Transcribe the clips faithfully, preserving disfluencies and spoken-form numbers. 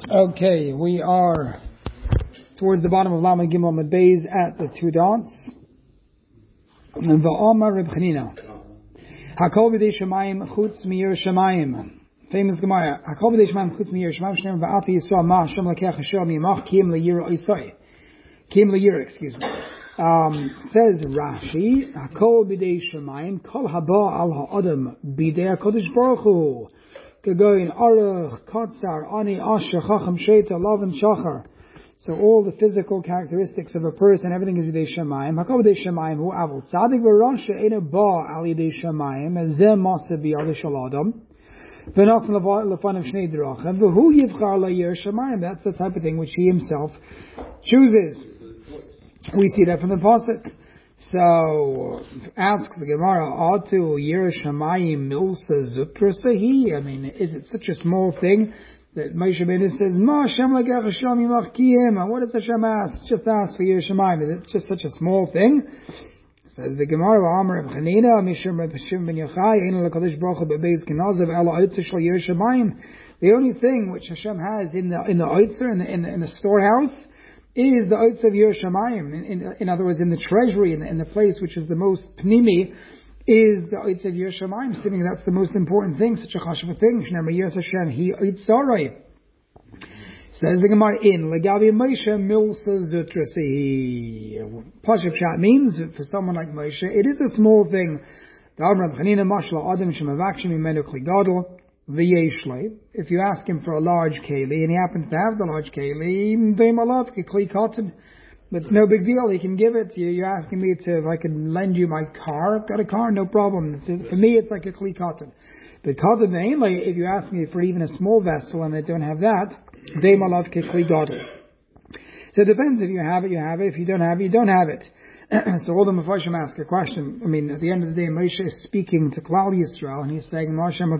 Okay, we are towards the bottom of Lama Gimel Amud Beis at the two dots. Va'amar Reb Chanina. Hakol b'dei Shemayim chutz miyir Shemayim. Famous Gemara. Hakol b'dei Shemayim chutz miyir Shemayim. Shneim va'ata Yisrael ma Hashem lekech Hashem yimach kiyim leyira oisai. Kiyim leyira, excuse me. Um, says Rashi, Hakol b'dei Shemayim kol haba al ha'adam b'dei HaKadosh Baruch Hu. Kegoyin Aruch, Katzar, Ani, Asher, Chacham, Sheta, Lavan, Shachar. So all the physical characteristics of a person, everything is Yidei Shemayim. Hakol b'dei Shemayim hu avol tzadik v'rasha ena ba al Yidei Shemayim zeh masa b'yad shel Adam v'nasan lefanim shnei drachim v'hu yivchar la'yir Shemayim. That's the type of thing which he himself chooses. We see that from the pasuk. So asks the Gemara, Atu Yir Shemayim Milsa Zutrasahi. I mean, is it such a small thing that Moshe Rabbeinu says, Ma Hashem lekech Hashem yimach kiyim? What does Hashem ask? Just ask for Yir Shemayim. Is it just such a small thing? Says the Gemara, Amar Reb Chanina, Mishum Reb Shimon ben Yochai, Ein LaKadosh Baruch Hu bebeis kenazav ela oitzer shel Yir Shemayim. The only thing which Hashem has in the in the oitzer, in the in the, in the storehouse, is the oitz of Yir Shemayim. In, in, in other words, in the treasury, in the, in the place which is the most pnimi, is the oitz of Yir Shemayim. Assuming that's the most important thing, such a chashuv thing. Shneimar Yir Hashem, He oitzarai. Says the Gemara in Legavi Moshe Milsa Zutrasihi. Pashup Shat means for someone like Moshe, it is a small thing. Reb Chanina Mashla Adam Shemavakshim Imenu Kli Gadol. If you ask him for a large keli and he happens to have the large keli, but it's no big deal. He can give it. You're asking me to if I can lend you my car. I've got a car, no problem. It's, for me, it's like a kli cotton. But cotton, if you ask me for even a small vessel and I don't have that, so it depends. If you have it, you have it. If you don't have it, you don't have it. So all the Mepharshim ask a question. I mean, at the end of the day, Moshe is speaking to Klal Yisrael, and he's saying,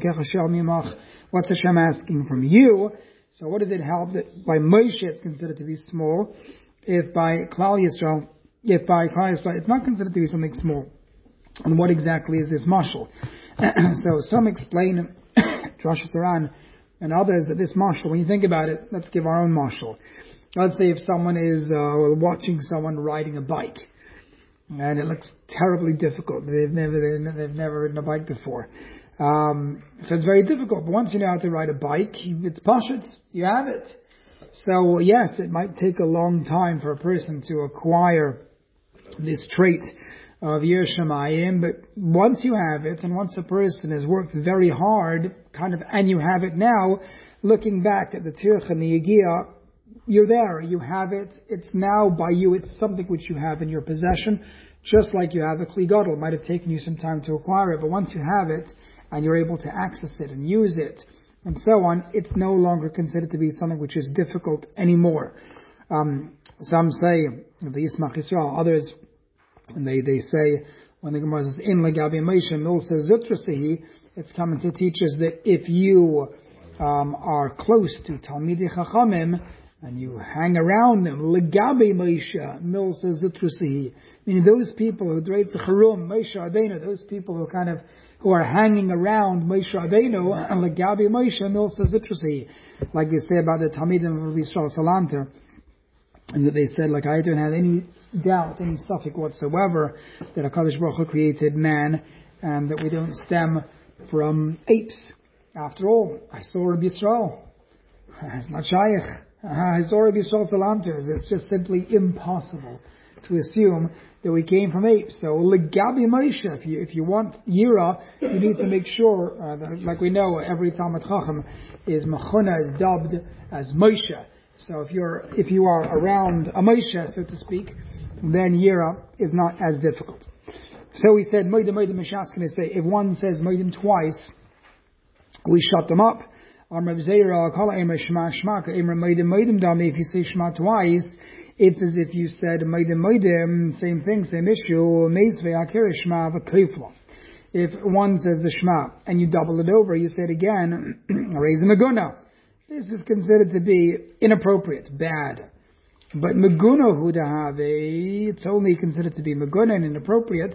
what's Hashem asking from you? So what does it help that by Moshe it's considered to be small, if by Klal Yisrael, if by Klal Yisrael it's not considered to be something small? And what exactly is this mashal? So some explain, Rosh Hashanah and others, that this mashal, when you think about it, let's give our own mashal. Let's say if someone is uh, watching someone riding a bike, and it looks terribly difficult. They've never they've never ridden a bike before, um, so it's very difficult. But once you know how to ride a bike, it's pashut. You have it. So yes, it might take a long time for a person to acquire this trait of Yir Shemayim. But once you have it, and once a person has worked very hard, kind of, and you have it now, looking back at the Tircha Niyagia, you're there, you have it, it's now by you, it's something which you have in your possession, just like you have a Kli Gadol. It might have taken you some time to acquire it, but once you have it, and you're able to access it and use it, and so on, it's no longer considered to be something which is difficult anymore. Um, some say, the Yismach Yisrael, others, and they, they say, when the Gemara says, in Legabi Moshe Milsa Zutrasahi, it's coming to teach us that if you um, are close to Talmidei Chachamim, and you hang around them, Legabe Moshe, Milsa Zutrusihi. Meaning those people who dreid Zecharum, Moshe Rabbeinu, those people who kind of, who are hanging around Moshe Rabbeinu, and Legabe Moshe, Milsa Zutrusihi. Like they say about the Talmidim of Yisrael Salanter, and that they said, like, I don't have any doubt, any suffix whatsoever, that HaKadosh Baruch Hu created man, and that we don't stem from apes. After all, I saw Rabbi Yisrael. It's not shaykh. It's just simply impossible to assume that we came from apes. So, Legabi Moshe, if you, if you want Yira, you need to make sure, uh, that, like we know, every Talmud Chacham is Mechuna, is dubbed as Moshe. So if you're, if you are around a Moshe, so to speak, then Yira is not as difficult. So we said, Moedim, Moedim, Mishas can say, if one says Moedim twice, we shut them up. If you say Shema twice, it's as if you said Moedim Moedim, same thing, same issue. If one says the Shema and you double it over, you say it again, raise a Meguna. This is considered to be inappropriate, bad. But Meguna Hudahave, it's only considered to be Meguna and inappropriate.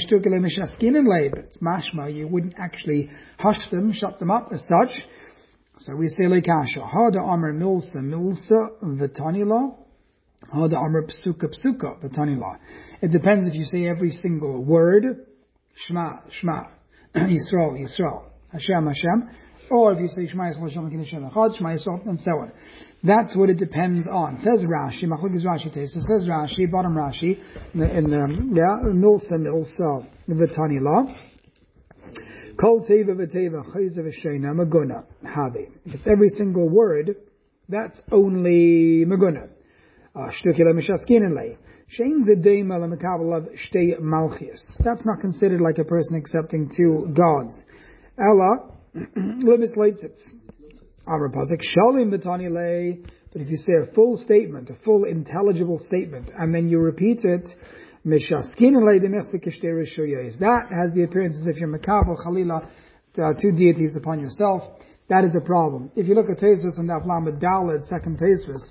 It's mashma, you wouldn't actually hush them, shut them up as such. So we say like kasha. Hada amr milsa milsa v'tanila. Hada amr psuka psuka v'tanila. It depends if you say every single word, Shema, Shema, Yisrael, Yisrael, Hashem, Hashem, or if you say Shema Yisrael, Hashem, Hashem, Echad, Shema Yisrael, and so on. That's what it depends on. Says Rashi, Machlok is Rashi Teis. It says Rashi, bottom Rashi, in the, in the yeah, Milsa, Milsa, v'tanila. Kol teva v'teva chayza v'sheina maguna havi. If it's every single word, that's only maguna. Shtukila mishaskin lei. Shein zedema lemekabel of shtei malchias. That's not considered like a person accepting two gods. Ella limis leitzitz. Amar pasuk shalim b'tani lei. But if you say a full statement, a full intelligible statement, and then you repeat it, that has the appearance as if you're makabel chalila uh, two deities upon yourself. That is a problem. If you look at Tesis and Aflam Daled, second Tesis,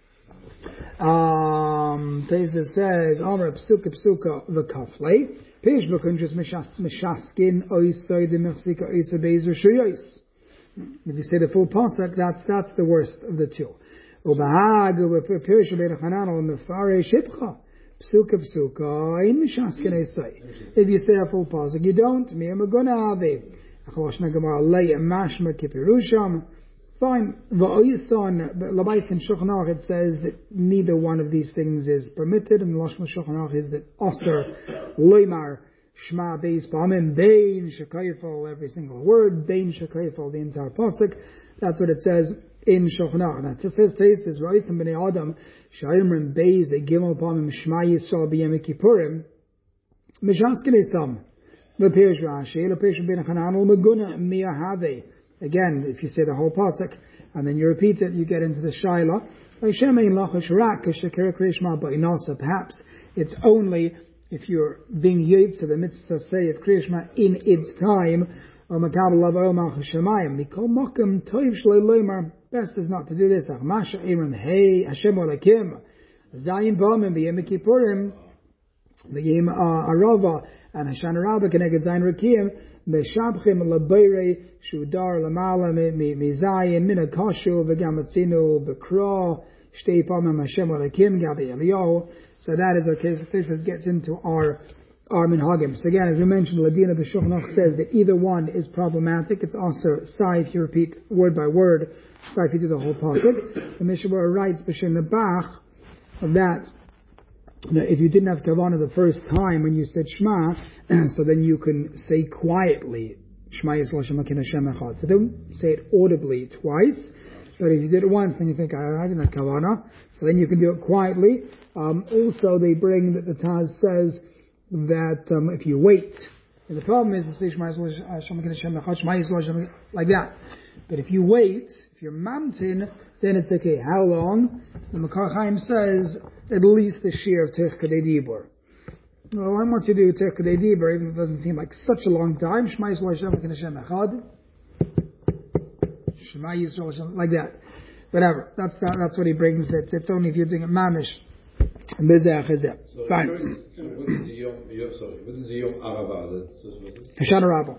um, Tesis says, Amr psuka psuka v'kafle, Pish b'kunjus mishaskin oisoi de mechsika oisa beis rishuyos. If you say the full pasuk, that's that's the worst of the two. Ubahag u'pish b'nei chananol mefare shipcha. Psuka psuka in mishaskin esay. If you say a full pasuk, you don't. Mir maguna ave. Achloshna gemara lei mashma kipirusham. Fine. Va'oyison labais in Shulchan Aruch it says that neither one of these things is permitted, and the Lashma Shulchan Aruch is that aser loymar shma beis pamim bein shekayfol every single word bein shekayfol the entire pasuk. That's what it says in Shulchan Aruch. Now, it says Tesis Ra'is and Bnei Adam Shayimrim Beis a Gimel Pamim Shema Yisrael B'Yom Kippurim Mishaskin Esam L'Peish Rashi L'Peish Ben Chananel Meguna Mia Have. Again, if you say the whole pasuk and then you repeat it, you get into the Shaila. Perhaps it's only if you're being yotze the mitzvah say of Kriya Shema in its time. Best is not to do this. Hey, Hashem Olakim, Zayin B'Amim B'Yom Kippurim, B'Yom Arava, and Hashan Araba Keneged Zayin Rakim, Meshabchim Labeire Shudar Lamala Mizayin Mina Kashu V'Gamatzinu B'Kra Shtei Pamim Hashem Olakim Gabi Eliyahu. So that is our case. This gets into our our minhagim. So again, as we mentioned, Ladina B'Shulchan Aruch says that either one is problematic. It's also sai if you repeat word by word, sai if you do the whole pasuk. The Mishnah writes B'Shem Nebach that if you didn't have kavanah the first time when you said Shema, so then you can say quietly Shema Yisrael Hashem Hashem Echad. So don't say it audibly twice. But if you did it once, then you think I, I didn't have kavanah. So then you can do it quietly. Um, also, they bring that the Taz says that um, if you wait, and the problem is to say Shema Yisrael Hashem Hashem Echad, Shema Yisrael Hashem like that. But if you wait, if you're mountain, then it's okay. How long? The Makar Chaim says at least the shear of Tech Kadei Dibur. Well, why once you do Tech Kadei Dibur, even if it doesn't seem like such a long time, Shema Yisrael Hashem Hashem Echad, Shema Yisrael Hashem, like that. Whatever. That's that, that's what he brings. It's, it's only if you're doing it mamish. Bezeh Chazeh. Fine. What is the Yom? Sorry, what is the Yom Arava? Hashan Araba.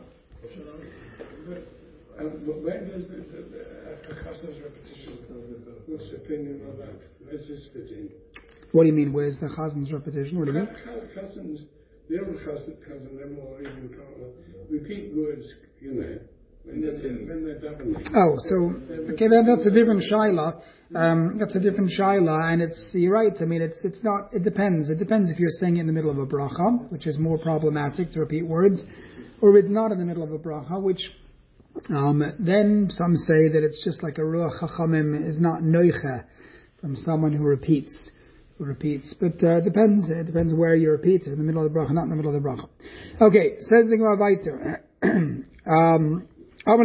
Where does the Chazan's repetition, what's the opinion on that? Where's this fit in? What do you mean, where's the Chazan's repetition? What do you mean? Chazan's, the old Chazan, Chazan, they're more even, repeat words, you know, when they're, when they're davening. Oh, so, okay, that, that's a different shaila. Um, that's a different shaila, and it's, you're right, I mean, it's, it's not, it depends. It depends if you're saying it in the middle of a bracha, which is more problematic to repeat words, or if it's not in the middle of a bracha, which, Um, then some say that it's just like a ruach chachamim is not noicha from someone who repeats, who repeats. But uh, it depends. It depends where you repeat. In the middle of the bracha, not in the middle of the bracha. Okay, says the Gemara weiter. Um, so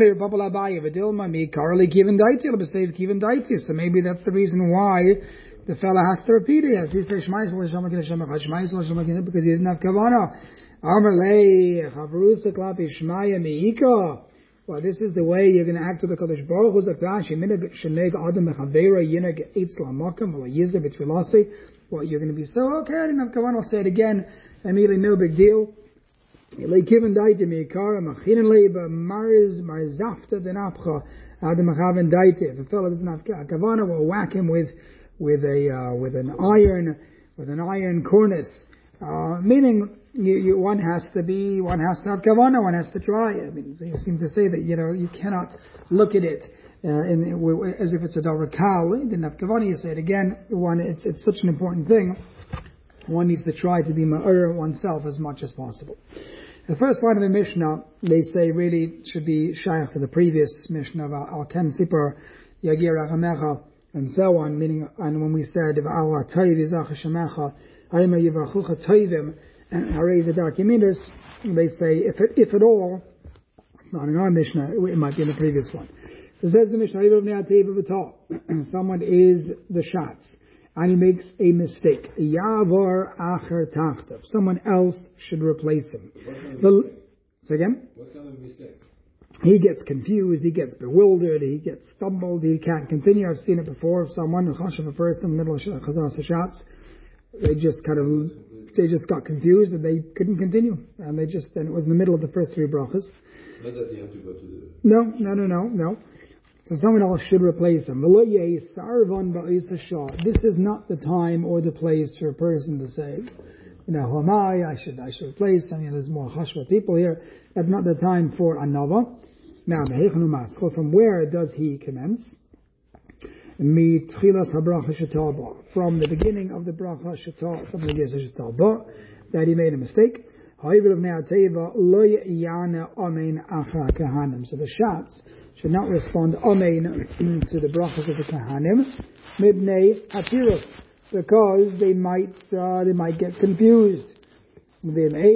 maybe that's the reason why the fella has to repeat it. As he says, because he didn't have kavanah. Well, this is the way you're going to act with the Kadosh Baruch Hu. Well, you're going to be so, okay, I didn't have kavanah, I'll say it again. Immediately, no big deal. Adam Achav Daite. If a fellow doesn't have Kavanah, we'll whack him with with a uh, with an iron with an iron cornice. Uh, meaning, you, you, one has to be, one has to have kavanah, one has to try. I mean, so you seem to say that, you know, you cannot look at it uh, in, as if it's a davar kal. You didn't have kavanah. You say it again. One, it's it's such an important thing. One needs to try to be ma'ur oneself as much as possible. The first line of the Mishnah, they say, really should be shaykh to the previous Mishnah of al ken sipar yagir achamecha and so on. Meaning, and when we said al atayv yizach shemecha. They say, if it, if at all, it's not in our Mishnah, it might be in the previous one. So it says the Mishnah, someone is the Shatz, and he makes a mistake. Yavar acher tachtav. Someone else should replace him. What kind of the, mistake? Say again? What kind of mistake? He gets confused, he gets bewildered, he gets stumbled, he can't continue. I've seen it before. Someone, a chashav a person, middle of Chazar Shatz, they just kind of, they just got confused and they couldn't continue. And they just, and it was in the middle of the first three brachas. Not that you have to go to the... No, no, no, no, no. So someone else should replace him. This is not the time or the place for a person to say, you know, who am I? I should, I should replace. I mean, there's more chashva people here. That's not the time for anava. Now, from where does he commence? From the beginning of the bracha shetah, somebody gets a shetah, that he made a mistake. So the Shatz should not respond amen to the brachas of the kahanim, mibnei hatiruf, because they might uh, they might get confused. If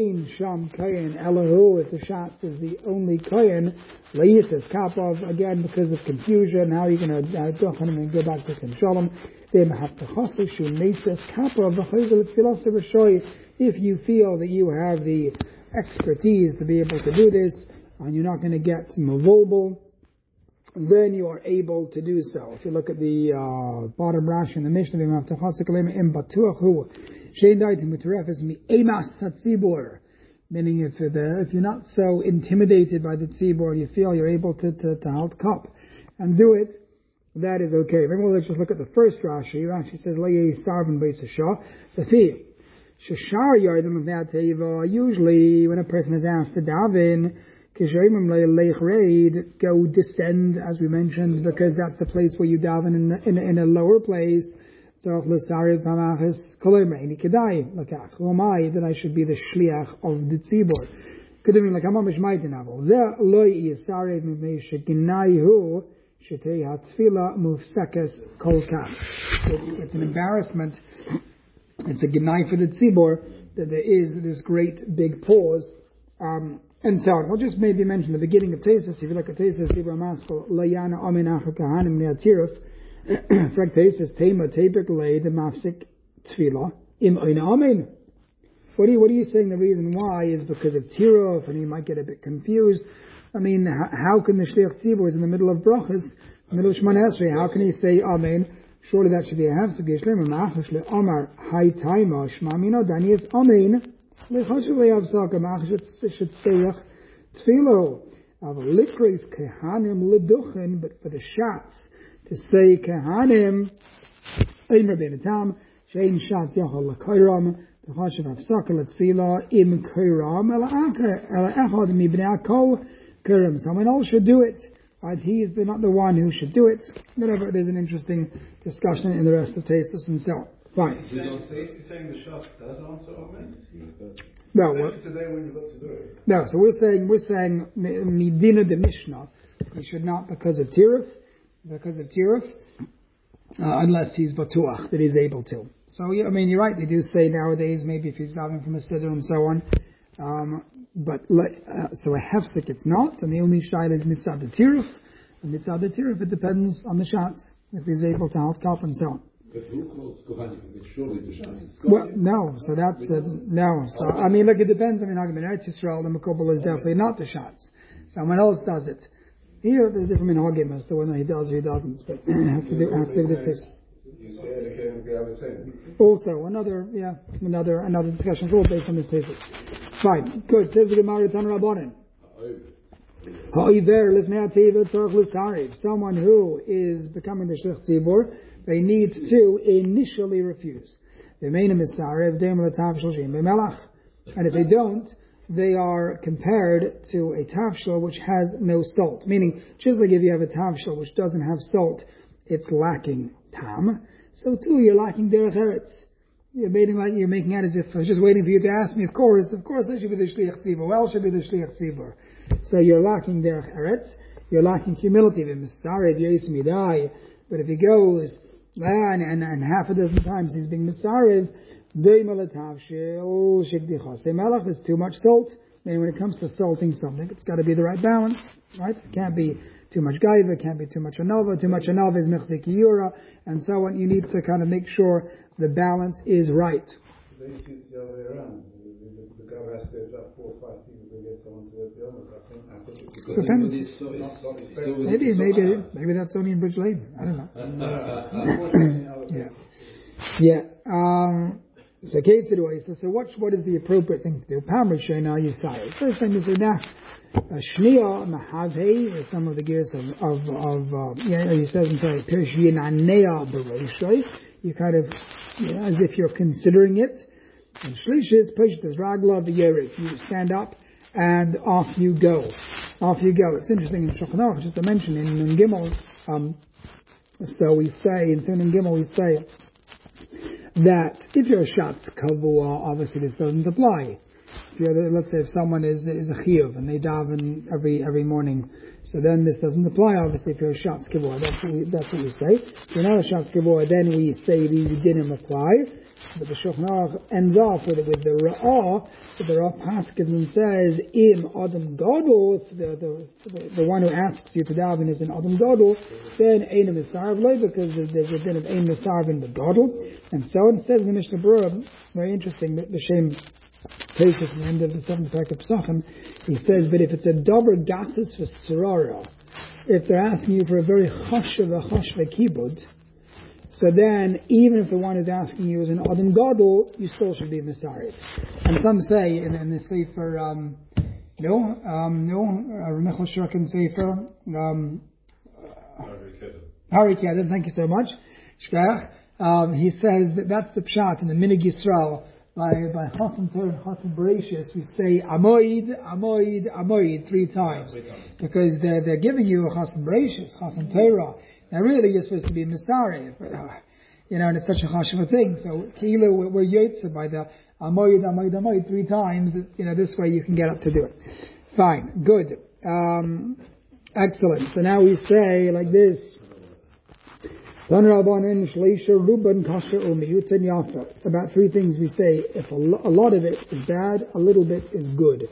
the Shatz is the only kohen, leisis kapov, again because of confusion, how are you going to uh, go back to Sim Shalom? If you feel that you have the expertise to be able to do this, and you're not going to get mavobal, then you are able to do so. If you look at the uh, bottom Rashi in the Mishnah, meaning if the, if you're not so intimidated by the tzibor, you feel you're able to to, to hold cup and do it, that is okay. Maybe let's just look at the first Rashi. Rashi says, usually when a person is asked to daven, go descend, as we mentioned, because that's the place where you daven in, in, in a lower place. Who am I that I should be the shliach of the tzibor? Could have been like, it's, it's an embarrassment. It's a gnai for the tzibor that there is this great big pause. Um, and so on. We'll just maybe mention the beginning of Tesis. If you look at Tesis, Libra Maskal, Layana Amin Acha Kahanim Neatiruf, Frag Tesis, Tema Tebek Lay, the Mafsik Tfila, Im Oina Amin. What are you, what are you saying the reason why is because of Tiruf, and you might get a bit confused. I mean, how, how can the Shliach Tzibor is in the middle of Brachas, middle of Shemana Esrei, how can he say Amen? Surely that should be a half Sugish Lemon, Ma'achash Le Omar, Hai Taima, Shmamino, Dani is Amen. Should say tefillo of likris kehanim leduchen, but for the Shatz to say kehanim, ein rabbeinu tam shein Shatz yachol lekayram the chashav hafsaka letefillah im kayram ela acher ela echad mibnei akol kayram. Someone else should do it. Right? He is not the one who should do it. Whatever. There's an interesting discussion in the rest of Tesis and so on. Fine. You don't say, you're saying the Shatz does answer Amen? No, today when you got to do it. No, so we're saying we're saying midina de Mishnah. He should not because of tiruf, because of tiruf, uh, unless he's batuach that he's able to. So yeah, I mean you're right. They do say nowadays maybe if he's davening from a siddur and so on. Um, but uh, so a hefsek it's not, and the only shaila is mitzad the tiruf. And mitzad the tiruf it depends on the Shatz if he's able to half cup and so on. But who calls Kohanim? It's surely the Shatz. Well, no, so that's, uh, no. So, I mean, look, it depends. I mean, in Eretz Yisrael, the Mekubal is definitely not the Shatz. Someone else does it. Here, there's different minhagim as to whether he does or he doesn't, but it has to do, has to do with this case. Also, another, yeah, another, another discussion. It's all based on this basis. Fine, good. Says the Gemara Tan Rabbanan. Someone who is becoming the Shlich Tzibur, they need to initially refuse. And if they don't, they are compared to a tavshil which has no salt. Meaning, just like if you have a tavshil which doesn't have salt, it's lacking tam. So too, you're lacking derech eretz. You're making like you're making out as if I was just waiting for you to ask me. Of course, of course, I should be the shliach tzibur. Well, should be the shliach tzibur. So you're lacking derech eretz. You're lacking humility. But if he goes and, and, and half a dozen times he's being misarev, there's too much salt. Maybe when it comes to salting something, it's got to be the right balance, right? It can't be too much gaiva, it can't be too much anova, too much anova is mechzik yura, and so on. You need to kind of make sure the balance is right. They see it's the other way around. The, the guy has to get like four or five people to get someone to the honest. I think, I think it's because depends. It's so, it's, it's so, maybe, it's maybe, so maybe that's only in Bridge Lane. I don't know. yeah. Yeah. Um, So Kate said, so, so what, what is the appropriate thing to do? Pam Rishena Yisai. First thing you say, nah, Shnia Mahavei is some of the gears of, of, of uh, yeah, he says, I'm sorry, Pirish Yinanea Bereishrei. You kind of, you know, as if you're considering it. And Shlish is, Peshtas Ragla V'yerit. You stand up and off you go. Off you go. It's interesting in Shulchan Aruch, just to mention, in, in Gimel, um, so we say, in Sin Gimel we say, that if you're a shatz kavua, obviously this doesn't apply. If you're the, let's say if someone is is a chiyuv and they daven every every morning, so then this doesn't apply. Obviously, if you're a shatz kavua, that's what we, that's what we say. If you're not a shatz kavua, then we say these didn't apply. But the Shulchan Aruch ends off with with the ra'ah. The ra'ah paskins and says im adam gadol. If the, the the the one who asks you to daven is an adam gadol, then ein misarv lei, because there's a din of ein misarv in the gadol. And so it says in the Mishnah Berurah, very interesting, that the same places at the end of the seventh parak of Pesachim, he says, but if it's a davar gasus for sarara, if they're asking you for a very chashav a chashva kibud, so then, even if the one who's asking you is an Adam Gadol, you still should be Misarif. And some say, in, in the Sefer, um, no, um, no, Ramichel Shurkin Sefer, um, Hari Kedem, thank you so much, Shkach, um, he says that that's the pshat in the Minig Yisrael, by, by Chasam Torah and Chasam Bereshis, we say Amoid, Amoid, Amoid three times. Because they're, they're giving you a Chasam Bereshis, Chasam Torah. Now really you're supposed to be Misari, but, uh, you know, and it's such a chashuv thing. So, Kilo, we're, we're yotze by the Amoid, Amoid, Amoid three times. You know, this way you can get up to do it. Fine, good. Um, excellent. So now we say like this. About three things we say. If a, lo- a lot of it is bad, a little bit is good.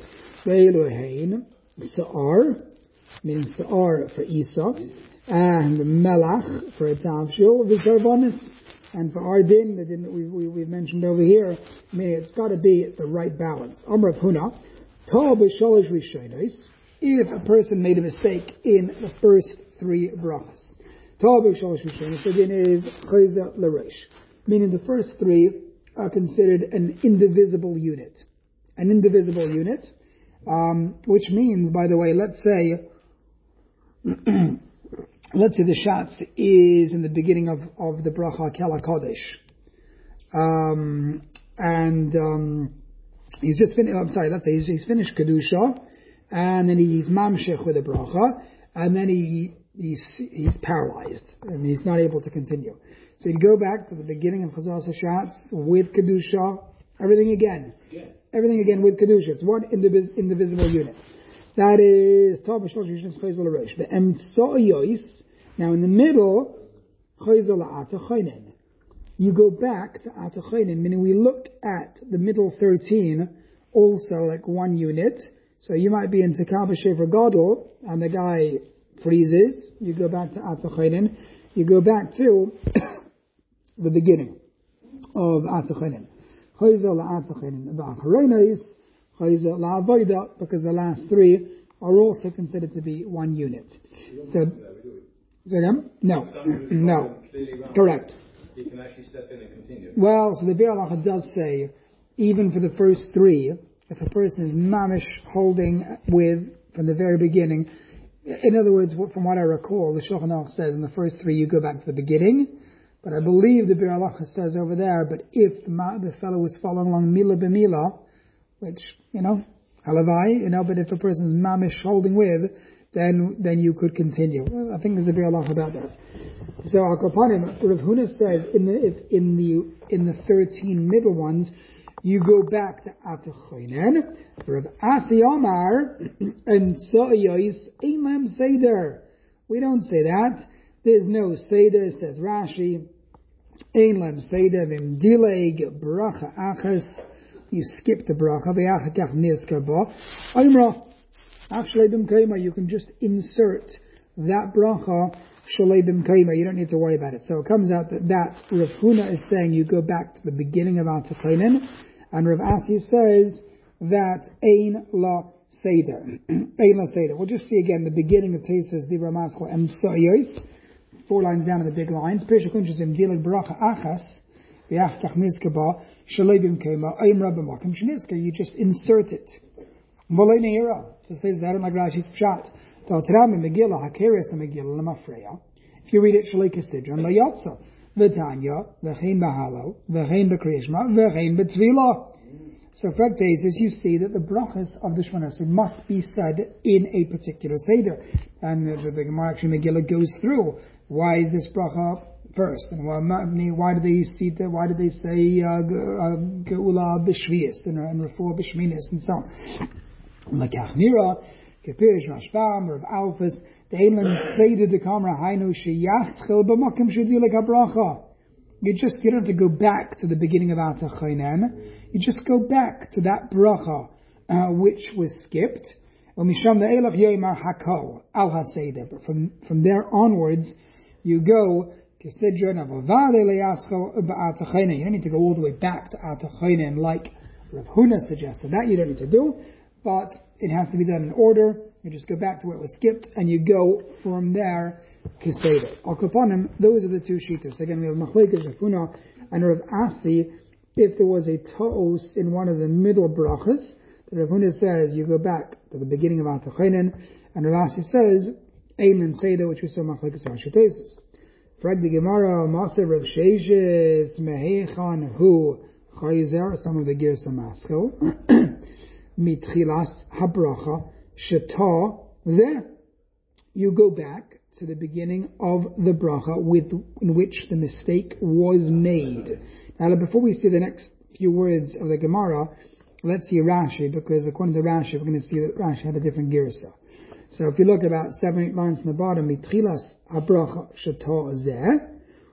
Sa'ar, meaning Sa'ar for Isa, and Melach for a Tavshil, V'Zarbonis, and for our din, the din that we, we, we've mentioned over here, I mean, it's got to be the right balance. Amr of Huna, Tov B'Sholish Rishonos, if a person made a mistake in the first three brachas. Tov B'Sholish Rishonos, the din is Chayza L'Reish, meaning the first three are considered an indivisible unit. An indivisible unit, um, which means, by the way, let's say, let's say the shatz is in the beginning of, of the bracha Kela Kodesh. Um, and, um, he's just finished, I'm sorry, let's say he's, he's finished Kedusha, and then he's mamshech with the bracha, and then he, he's, he's paralyzed, and he's not able to continue. So you go back to the beginning of Chazal Shatz with Kedusha, everything again. Yeah. Everything again with Kedusha. It's one indivis- indivisible unit. That is, the Emtsoyos. Now in the middle, you go back to Atachoinen, meaning we look at the middle thirteen, also like one unit. So you might be in Tekaba Shefer Gadol, and the guy freezes. You go back to Atachoinen. You go back to the beginning of Atachoinen. Because the last three are also considered to be one unit. So, them? No, no, correct. You can actually step in and continue. Well, so the Biur Halacha does say, even for the first three, if a person is mamish holding with from the very beginning. In other words, from what I recall, the Shulchan Aruch says in the first three you go back to the beginning, but I believe the Bir Halacha says over there, but if the, the fellow was following along Mila b'Mila, which, you know, halavai, you know, but if a person's mamish holding with, then then you could continue. Well, I think there's a Bir Halacha about that. So Al Kapanim, Rav Huna says in the if in the in the thirteen middle ones, you go back to Atachoinen. Rav Asi Omar and So'yois Imam Seder. We don't say that. There's no Seder, says Rashi. Ein lem Seder vim dileg bracha achas. You skip the bracha. Ve'achakach nizkar bo. Oimra. Actually, b'mkeima, you can just insert that bracha. Shalei b'mkeima. You don't need to worry about it. So it comes out that that Rav Huna is saying you go back to the beginning of Atachoinen, and Rav Asi says that ein la seder. Ein la seder. We'll just see again the beginning of Tesis Dibra Maschel and So'yois. Four lines down in the big lines. Pirsha kunshim dilik bracha achas. V'achkach nizkaba. Shalei b'mkeima. Oim rabba makim shenizka. You just insert it. Volei neira. So says that like Rashi's pshat. Ta'otrami Megillah hakeres Megillah lemafreya. If you read it Shalei Kesidron la yotza. V'tanya v'chein b'halo v'chein b'kriyishma v'chein b'tvila. So for Tesis, you see that the brachas of the Shemona Esrei must be said in a particular seder, and the, the Gemara actually Megillah goes through why is this bracha first, and why, why do they see that? Why do they say geula b'shvius and refuah b'shminis and so on? Lakach nira kepirish Rashbam Rav Alfus the Eilan seder de kamra hainu sheyaschel b'makim shedilek habracha. You just you don't have to go back to the beginning of Atachoinen. You just go back to that bracha uh, which was skipped. But from from there onwards, you go Kesidron You don't need to go all the way back to Atachoinen like Rav Huna suggested. That you don't need to do, but it has to be done in order. You just go back to where it was skipped, and you go from there. Keseder. Al Kapanim, those are the two shitas. Again, we have Machlekes Rav Huna and Rav Asi. If there was a ta'os in one of the middle brachas, the Rav Huna says you go back to the beginning of Atachoinen, and Rav Asi says Eilen Seder, which we saw Machlekes Rashi Tesis. Frag the Gemara, Maser Rav Sheishes Mehechan Hu Chayzer, some of the Girsa Maschel Mitchilas Habracha Sheta Zeh. You go back to the beginning of the bracha with in which the mistake was made. Now, before we see the next few words of the Gemara, let's see Rashi, because according to Rashi, we're going to see that Rashi had a different girsa. So if you look about seven, eight lines from the bottom, Mitchilas habracha shata zeh,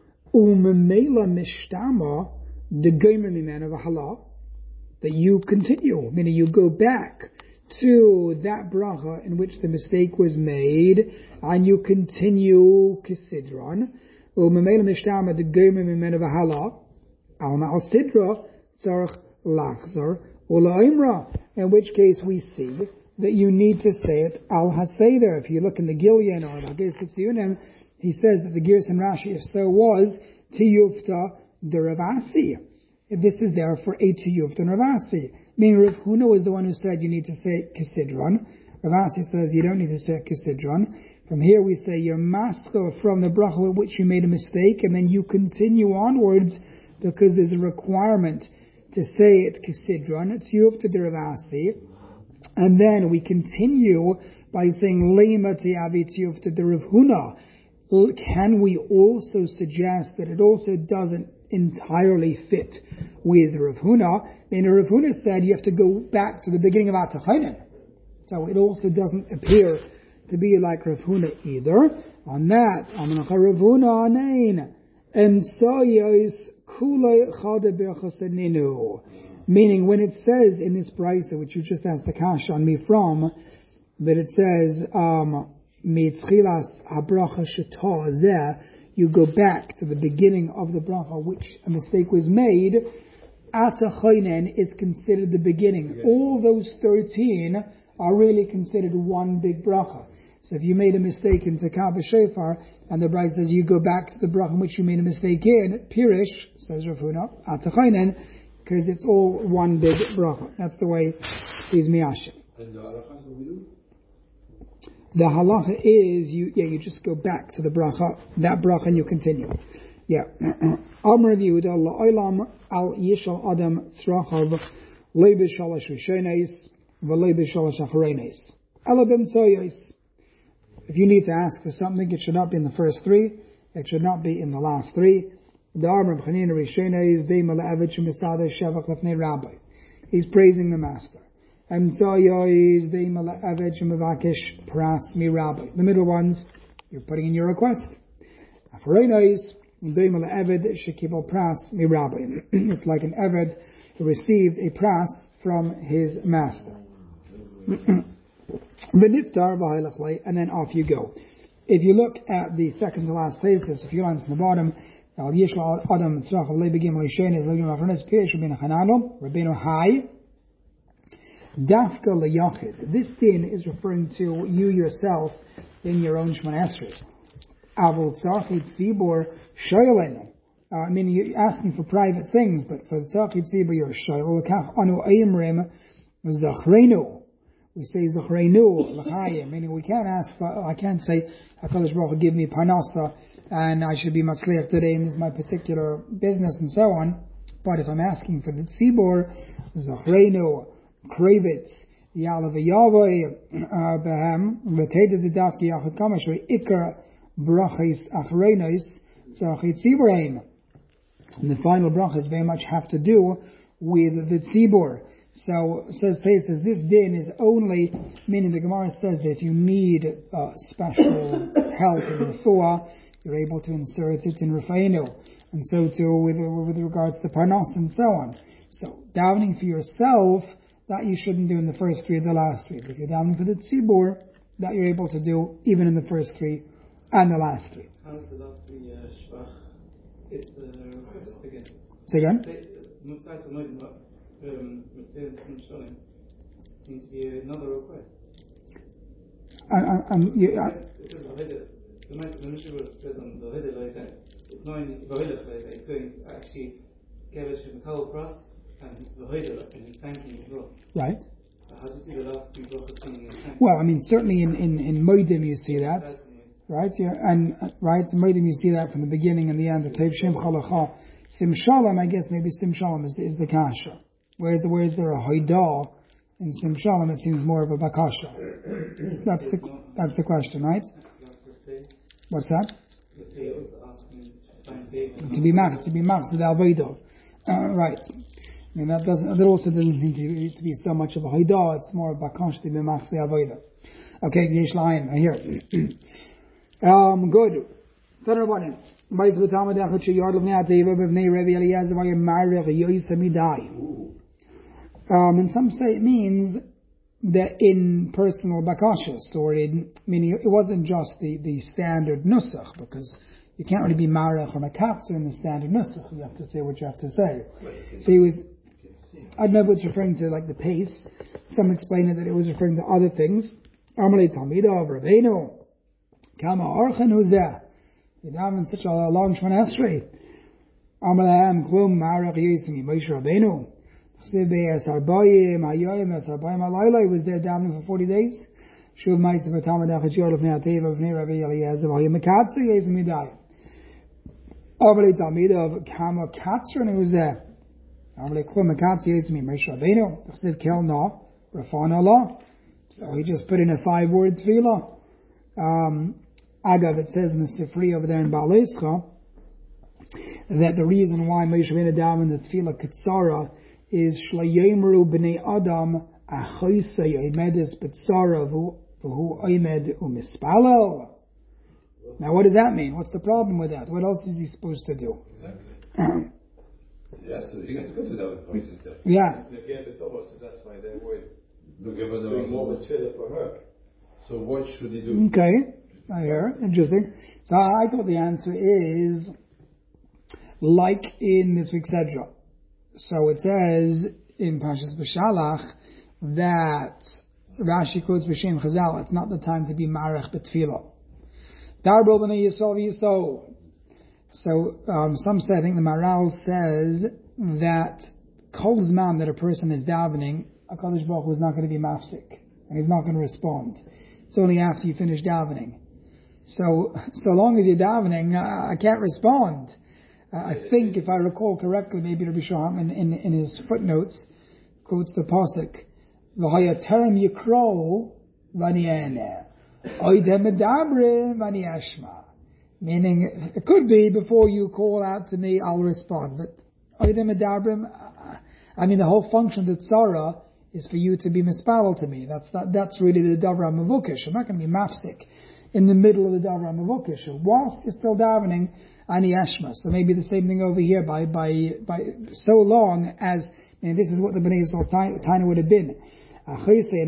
umemela mishtama de gomer mimena v'hala, that you continue, meaning you go back to that bracha in which the mistake was made, and you continue Kesidron. Umemela mishtama de gomer mimena v'hala, al ma'al sidra tzarech lachzor ula imra. In which case we see that you need to say it al haseder. If you look in the Gilyon or the Geis Kitzionim, he says that the Girs and Rashi, if so, was tiyufta de Rav Asi. This is there for a tiyufta de Rav Asi. Meaning Rav Huna was the one who said you need to say Kesidron. Rav Asi says you don't need to say Kesidron. From here we say you're maschel from the bracha with which you made a mistake, and then you continue onwards because there's a requirement to say it Kesidron. Tiyufta de Rav Asi. And then we continue by saying Leima Tiavi Tiyufta de Rav Huna. Can we also suggest that it also doesn't entirely fit with Rav Huna? I mean, Rav Huna said you have to go back to the beginning of Atachoinen. So it also doesn't appear to be like Rav Huna either. On that, Amanacha Rav Huna Anein. And so Yos Kulei Chade Berchaseninu. Meaning, when it says in this brisa, which you just asked the kash on me from, that it says, Mitchilas habracha sheta zeh, you go back to the beginning of the bracha, which a mistake was made, Atachoinen is considered the beginning. Yes. All those thirteen are really considered one big bracha. So if you made a mistake in Takah b'Shofar, and the brisa says you go back to the bracha in which you made a mistake in, Pirish, says Rav Huna, Atachoinen, because it's all one big bracha. That's the way he's miyashiv. And the halachas, what we do? The halacha is you yeah you just go back to the bracha, that bracha, and you continue. Yeah. Amr Yehuda la'olam al yishal adam tzrachav leibe shalosh rishonos v'leibe shalosh acharonos ela b'mtzoyos. If you need to ask for something, it should not be in the first three. It should not be in the last three. The Amr b'chanina rishonos deima le'avet shemisada shevach lefnei rabbi. He's praising the master. The middle ones, you're putting in your request. It's like an Eved who received a pras from his master. And then off you go. If you look at the second to last places, a few lines in the bottom, Rabbeinu Hai. Dafka leyachid. This din is referring to you yourself in your own Shemona Esrei. Avol tzachid tzibor shoyelenu. I mean, you're asking for private things, but for the tzachid tzibor, you're shoyel. Lekach anu eimrim zachrenu. We say zachrenu l'chayim. Meaning, we can't ask for. I can't say HaKadosh Baruch Hu give me parnasa and I should be matzliach today, and this is my particular business and so on. But if I'm asking for the tzibor, zachrenu. Kravitz, Yalav Yavoy, Behem, Vetated the Dafki Yachid Kamashri, Ikar Brachis Achrenos, Tzachit Tziburaim. And the final brachas very much have to do with the Tzibur. So, says Pei says, this din is only, meaning the Gemara says that if you need uh, special help in Refuah, you're able to insert it in Refainu. And so too with, with regards to Parnas and so on. So, davening for yourself, that you shouldn't do in the first three or the last three. But if you're down for the tzibur, that you're able to do even in the first three and the last three. How is the last three uh, shvach? It's a request again. Say again? Seems to be another request. And, and, you, uh, it's not it's going actually Kevish from Kalopras. And he's thanking as well. Right. So how do you see the last two brachas being thanked? Well, I mean, certainly in, in, in Moedim you see that. Right? Yeah, and, uh, right, in Moedim you see that from the beginning and the end. Tev Shem Chalacha. Sim Shalom, I guess maybe Sim Shalom is, is the kasha. Whereas, whereas there a Haidah in Sim Shalom, it seems more of a bakasha. That's the, that's the question, right? What's that? To be marked, to be marked, to the Alvaidah. Uh, right. I mean, that doesn't, that also doesn't seem to, to be so much of a haidah, it's more of a bakash to be machli avoida. Okay, yesh la'ayin, I hear it. Um, good. Third one. Um, and some say it means that in personal bakashas, or in, meaning it wasn't just the, the standard nusach, because you can't really be marach on a katzer in the standard nusach. You have to say what you have to say. So he was, I don't know if it's referring to like the pace. Some explain it that it was referring to other things. Amalei Talmida of Rabbeinu. Kama Archen Huzeh. You have in such a long Shemona Esrei. Amalei Am Klum Marach Yisimi Moshe Rabbeinu. Chsibei Esarbayim Hayoyim Esarbayim Alayla. He was there davening for forty days. Shuv Ma'aseh V'Tamad Echad Yod Lefnei Ateva V'nei Rabbi Eliezer V'Hayim Mekatzer Yisimi Midai. Amalei Talmida of Kama Katzer Huzeh. So he just put in a five-word tefillah. Um, Agav, it says in the Sifri over there in Ba'alescha that the reason why Moshe Rabbeinu davened the tefillah Ketzara is Shlayemru b'nei Adam achoisei oimedes b'tzara v'hu oimed u'mispalel. Now, what does that mean? What's the problem with that? What else is he supposed to do? Exactly. Yes, you have to go to the other places there. Yeah. They gave it over, so that's why they were doing more material for her. So what should he do? Okay, I hear. Interesting. So I thought the answer is like in this week's Edra. So it says in Parshas B'Shalach that Rashi quotes B'Shem Chazal, it's not the time to be marech b'tfilah. Darbo b'nei Yisrael v'Yisrael. So um, some say, I think the Maral says that kol zman that a person is davening, HaKadosh Baruch Hu is not going to be mafsik, and he's not going to respond. it's only after you finish davening. So, so long as you're davening, uh, I can't respond. Uh, I think, if I recall correctly, maybe Rabbi Shlomo in, in, in his footnotes quotes the pasuk, "V'haya terem yikro v'ani ene, oidem medabrim v'ani ashma." Meaning, it could be before you call out to me, I'll respond. But oidem medabrim, I mean, the whole function of the tzara is for you to be mispalel to me. That's not, that's really the davar hamavukish. I'm not going to be mafsik in the middle of the davar hamavukish. Whilst you're still davening, ani ashma. So maybe the same thing over here. By by by, so long as, and this is what the Bnei Yisrael Taina would have been. I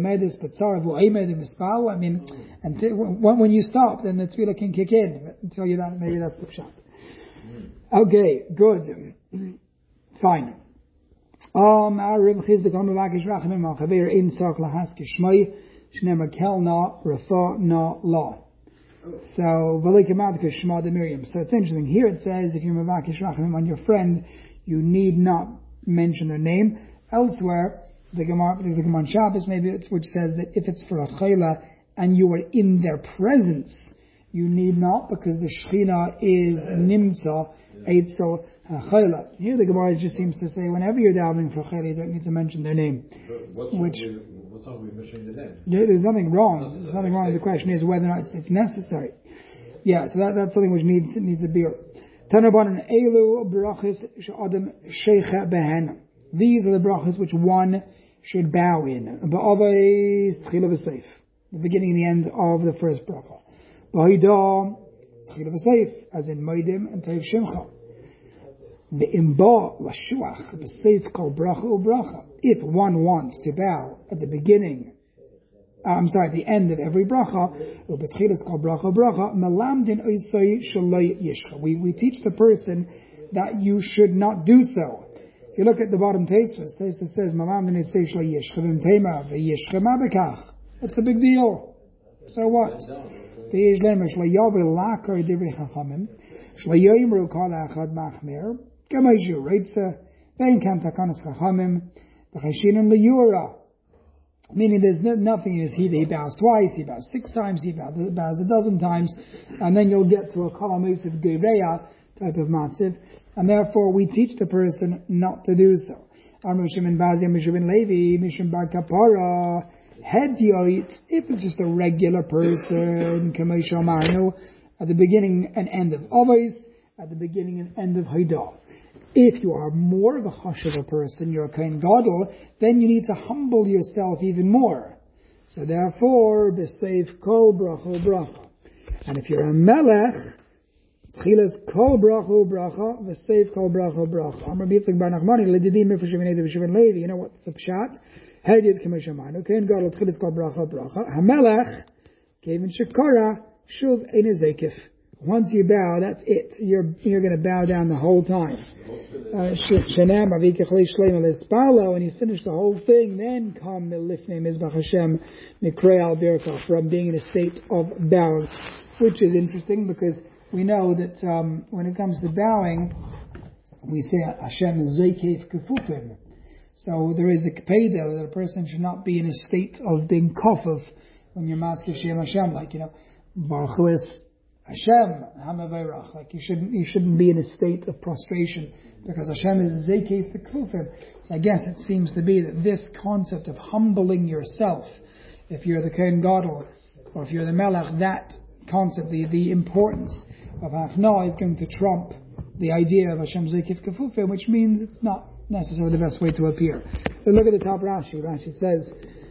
mean, and when you stop, then the tefillah can kick in. Until you don't, maybe that's the pshat. Okay, good, fine. Um, Arab Chizdik Amavakish Rachamim Al Chaver in Tzarch Lahas Kishmai Shnema Kelna Rafa Na La. So Velikimad Kishma de Miriam. So it's interesting. Here it says if you're Mavakish Rachamim on your friend, you need not mention their name. Elsewhere, the Gemara, the Gemara Shabbos maybe, which says that if it's for a chayla and you are in their presence, you need not, because the Shechina is nimtza eitzel chayla. Here the Gemara just seems to say whenever you're davening for a chayla, you don't need to mention their name. What's which what's wrong with mentioning the name? There's nothing wrong. There's nothing wrong. The question is whether or not it's, it's necessary. Yeah, so that, that's something which needs needs a beer. Tanabanan elu brachis she'adam sheikha behen. These are the brachas which one should bow in. Ba'avais tchila v'seif, the beginning and the end of the first bracha. Ba'ida tchila v'seif, as in Moedim and Teiv Shimcha. Be'imba l'shuach b'seif kol bracha u'bracha. If one wants to bow at the beginning, uh, I'm sorry, at the end of every bracha, u'b'tchilas kol bracha u'bracha, melamdin oisai shalai yishcha. We we teach the person that you should not do so. If you look at the bottom Tosfos, Tosfos says, "Malam v'netzei shlo yishchavim tema v'yishchema bekach." What's the big deal? So what? V'yish lemer shlo yavel lakar divrei chachamim shlo yoimru kol echad machmir k'mayishu reitza ve'in kan takanas chachamim v'chashinim liyura. Meaning, there's no, nothing is he he bows twice, he bows six times, he bows, bows a dozen times, and then you'll get to a kol ha'mosiv gereya type of matziv. And therefore, we teach the person not to do so. If it's just a regular person, at the beginning and end of Avos, at the beginning and end of Haidah. If you are more of a chashuv person, you're a Kohen Gadol, then you need to humble yourself even more. So therefore, b'seif kol bracha bracha. And if you're a melech, Tchilas kol bracha bracha, v'seif kol bracha bracha. Amar Yitzchak bar Nachmani ledidim mifashim v'nei v'shivin levi. You know what's the pshat? Hediyat k'meshamaynu. Kohen Gadol tchilas kol bracha bracha. Hamelech kevin shekara shuv ein zekif. Once you bow, that's it. You're you're going to bow down the whole time. Shenam avikachlei shleim l'espalo. When you finish the whole thing, then come milifnei mizbach Hashem mikrei al birka, from being in a state of bowing, which is interesting because we know that um, when it comes to bowing, we say Hashem is zeikev kefupim. So there is a kpeda that a person should not be in a state of being kofuf when you're maskeh Shem Hashem, like, you know, Baruch Hu es Hashem hamavarach. Like you shouldn't you shouldn't be in a state of prostration because Hashem is zeikev kefupim. So I guess it seems to be that this concept of humbling yourself, if you're the Kohen Gadol or if you're the Melech, that concept, the, the importance of Hachna is going to trump the idea of Hashem Zekiv Kefufim, which means it's not necessarily the best way to appear. But look at the top Rashi. Rashi says,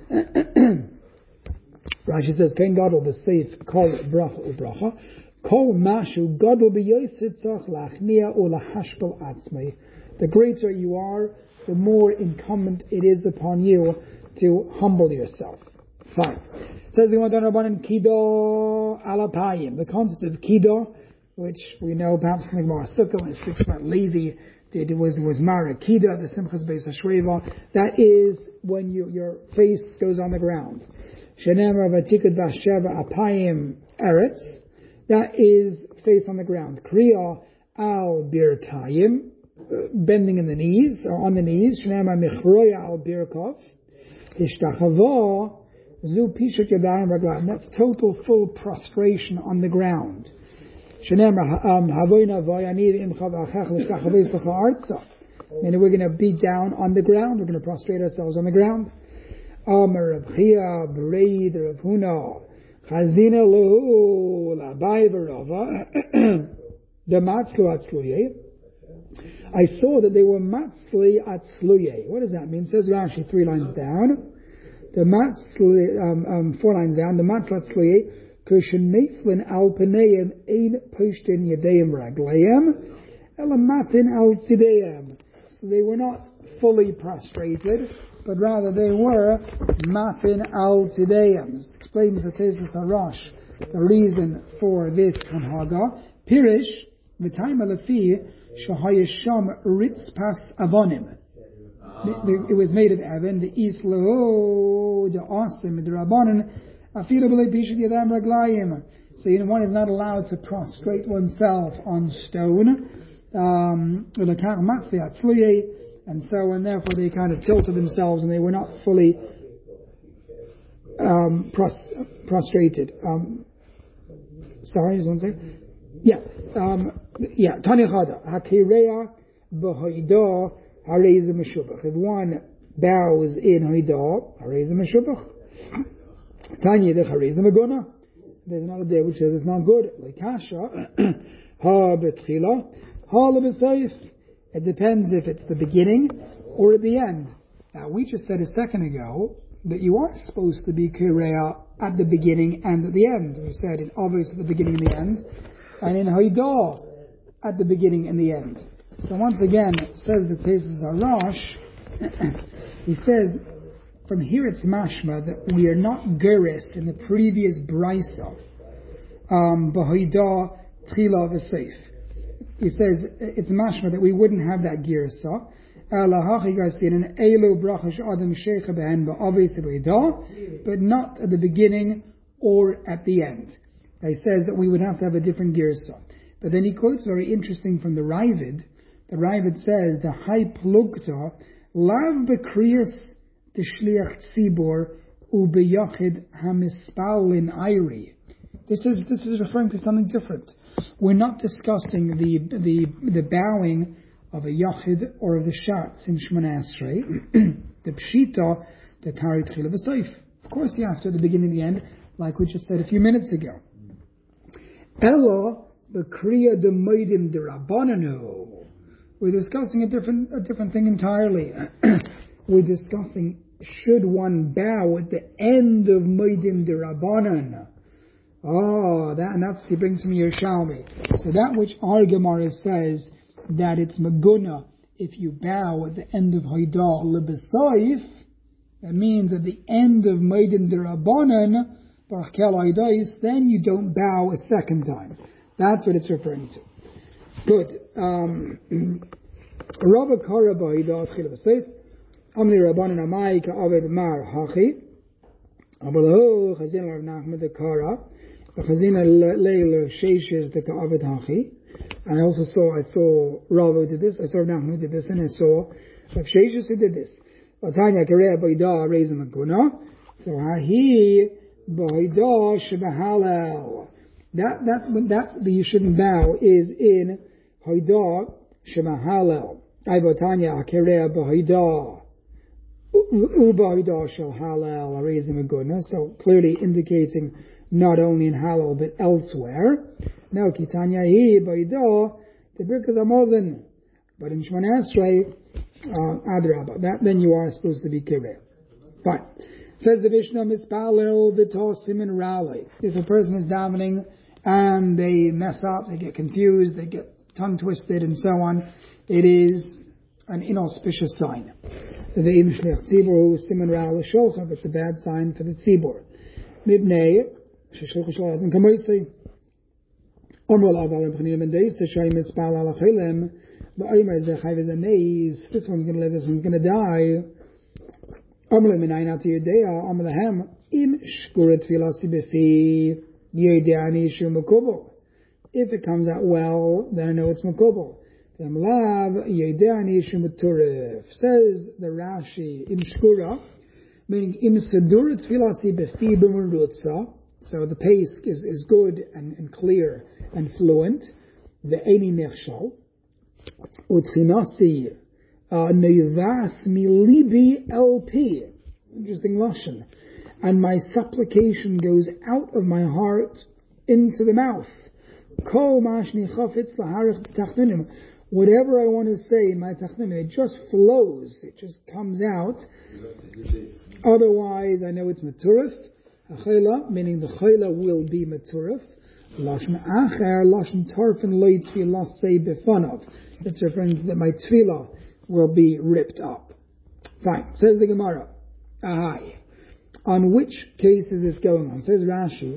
Rashi says, Kohen Gadol b'seif kol bracha u'bracha, kol mashu gadol b'yosid tzach lachnia u lahashpel atzmei. The greater you are, the more incumbent it is upon you to humble yourself. Fine. Says the one in Kido Alapayim, the concept of Kido, which we know perhaps from the Gemara Sukkah when it speaks about Levi, it was was Mara Kido, the Simchas Beis Hashveva. That is when you, your face goes on the ground. Shenem Ravatikad Basheva Apayim Eretz. That is face on the ground. Kriya Al Birtayim, bending in the knees or on the knees. Shenem Michroya Al Birkov. Ishtachava Zu Pishut Yadayim Raglayim. That's total full prostration on the ground. Meaning we're going to be down on the ground. We're going to prostrate ourselves on the ground. Amar Rav Chia, Bereid Rav Huna, Chazina Lo Labai Barava, the Matzlu Atzluye. I saw that they were Matzli Atzluye. What does that mean? It says Rashi three lines down. The Matzli, um, um, four lines down. The Matzli Atzluye, Kushin Meiflin Al Paneim Ein Pushtin Yadeim Raglayim, Elamatin Al Tzideyim. So they were not fully prostrated, but rather they were Matin Al Tzideyim. Explains the Tesis Harash, the reason for this Hanhaga. Pirish, V'tayim Alefi, Shahayisham Ritz Pas Avonim. It was made of Evan, the Islo, the Asim, the Rabbanan, Afirabale Bishut Yadam Raglayim. So you know, one is not allowed to prostrate oneself on stone. Um, and so, and therefore they kind of tilted themselves and they were not fully um, pros- prostrated. Um, sorry, just one second. Yeah, um, yeah. Tani Chada Hakireya b'Hoida Harei Ze Meshubach. If one bows in Hoida, Harei Ze Meshubach. Tanya the Harei Ze Meguna. There's another day which says it's not good. Like Kasha Ha B'Tchila. It depends if it's the beginning or at the end. Now, we just said a second ago that you are supposed to be Kireya at the beginning and at the end. We said it's obvious at the beginning and the end, and in Haidah at the beginning and the end. So once again, it says the Tesis Harash, he says, from here it's mashma that we are not geris in the previous brisa, um, B'Haidah Tchila V'Seif. He says it's mashma that we wouldn't have that girsa. But not at the beginning or at the end. He says that we would have to have a different girsa. But then he quotes very interesting from the Ravid. The Ravid says the high plugta lav bekriyas t'shliach tzibor ubeyachid hamispal in iri. This is this is referring to something different. We're not discussing the the the bowing of a yachid or of the shatz in Shemona Esrei. The pshita, the kari tchila v'seif. Of course, you have to at the beginning and the end, like we just said a few minutes ago. Ella b'kriya de moedim de rabbananu. We're discussing a different a different thing entirely. We're discussing should one bow at the end of moedim de rabbanan. Oh, that, and that's, he brings from Yerushalmi. So that which our Gemara says that it's Maguna if you bow at the end of Haidah Lebesayif, that means at the end of Maidim Derabanan, Barachkel Haidais, then you don't bow a second time. That's what it's referring to. Good. Um, Rabba Kara B'Haidah Tchila V'Seif, Amli Rabbanan Amai Ka'aved Mar Hachi, Abalaho Chazin Rav Nachman the Kara, Chazina Leil Sheishes the Ka'avid Hachi. And I also saw, I saw Rava did this, I saw Rav Nachman did this, and I saw Rav Sheishes who did this. Vatanya Kereya B'Haidah Reizim Aguna. So Hahi B'Haidah Shebahalel. That, that, that, the you shouldn't bow is in Haidah Shebahalel. I Vatanya Kereya B'Haidah. U'B'Haidah Shel Halel Reizim Aguna. So clearly indicating not only in Halal but elsewhere. Now, Kitanya hi b'Haidah the Birkas Hamazon, but in Shemona Esrei, uh, Adrabah. That then you are supposed to be kireh. Fine. Says the Mishnah, Mispalel v'tosim in rally. If a person is davening and they mess up, they get confused, they get tongue twisted, and so on, it is an inauspicious sign. The im shliach tzibur hu siman ra'al l'sholchav. It's a bad sign for the tzibur. Mibnei sheshluch shlochazim kamoisei. Omrol aval b'chanina ben deis shayim mispal al achilem. Ba'aymer zechayv is a maze. This one's going to live. This one's going to die. Omrol minayin ati yedea. Omrol lahem im shkuret filasi b'fi yedeani shu mekubel. If it comes out well, then I know it's mekubel. Lav yedeani shu meturif. Says the Rashi im shkura Meaning, im sedur tefillah si befi b'merutza. So the pace is, is good and, and clear and fluent. Ve'eni nechshal. Utchinasi neivas milibi lp. Interesting lashon. And my supplication goes out of my heart into the mouth. Kol mashni chafetz laharich b'tachnunim. Whatever I want to say in my tachnunim, it just flows. It just comes out. Otherwise, I know it's maturif. Achela, meaning the chayla will be maturif. Lashon acher, lashon tarfin loy tefillah say befanav. That's referring to that my tefillah will be ripped up. Fine. Says the Gemara. Ahai. On which case is this going on? Says Rashi.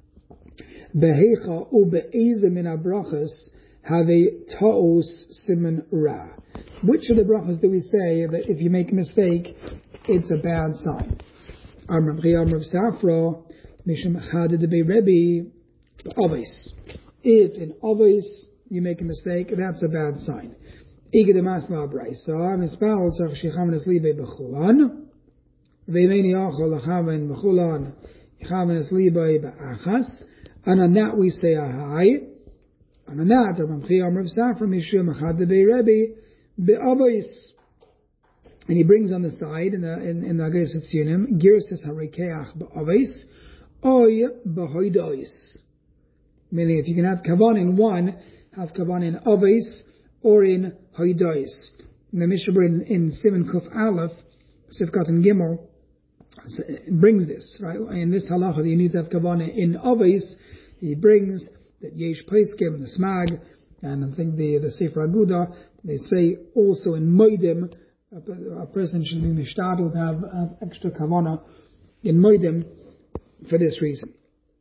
Behecha u be'eze min abrachas have a ta'os siman ra. Which of the brachas do we say that if you make a mistake, it's a bad sign? Amr Amr Safra Mishum Chadid be Rebbe Avos. If in Avos you make a mistake, that's a bad sign. Ige de Masla Braisa Mispal Sach Shecham Neslibe Bechulan Veimeni Achol Lachaven Bechulan Chaven Neslibe Beachas. And on that we say Ahai. And on that Amr Safra Mishum Chadid be Rebbe Beavos. And he brings on the side in the in, in the Agais Tzionim, Girsis Harikeach Ba'avis, Oy B'hoidois. Meaning, if you can have Kavan in one, have Kavan in Avis or in Hoidois. And the Mishnah in, in Simon Kuf Aleph, Sifkat and Gimel, brings this, right? In this halacha, you need to have Kavan in Avis. He brings that Yesh Paiskim, the Smag, and I think the, the Sefer Aguda, they say also in Moedim, A, a person should be mishtadel to have, have extra kavana in moedim for this reason.